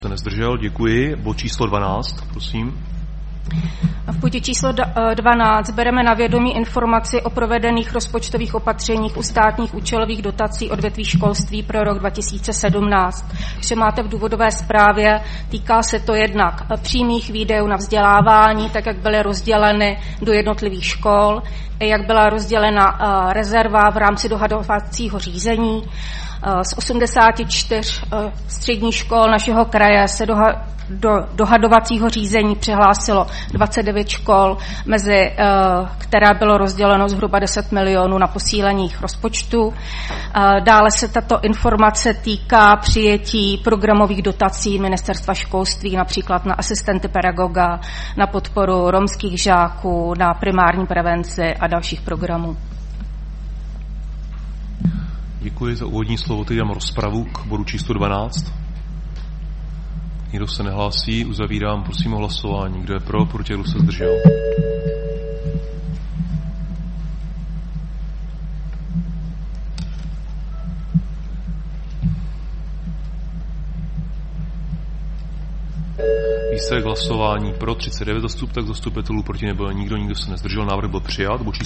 Se nezdržel, děkuji. Bod číslo 12, prosím. V bodě číslo 12 bereme na vědomí informaci o provedených rozpočtových opatřeních u státních účelových dotací odvětví školství pro rok 2017. Vše máte v důvodové zprávě, týká se to jednak přímých výdajů na vzdělávání, tak jak byly rozděleny do jednotlivých škol, jak byla rozdělena rezerva v rámci dohadovacího řízení. Z 84 středních škol našeho kraje se do dohadovacího řízení přihlásilo 29 škol, mezi které bylo rozděleno zhruba 10 milionů na posílení jejich rozpočtu. Dále se tato informace týká přijetí programových dotací Ministerstva školství, například na asistenty pedagoga, na podporu romských žáků, na primární prevenci a dalších programů. Děkuji za úvodní slovo. Teď dám rozpravu k bodu číslo 12. Nikdo se nehlásí, uzavírám, prosím o hlasování. Kdo je pro, proti, kdo se zdržel? Výsledek hlasování pro 39 zastupitelů, proti nebyl nikdo se nezdržel, návrh byl přijat.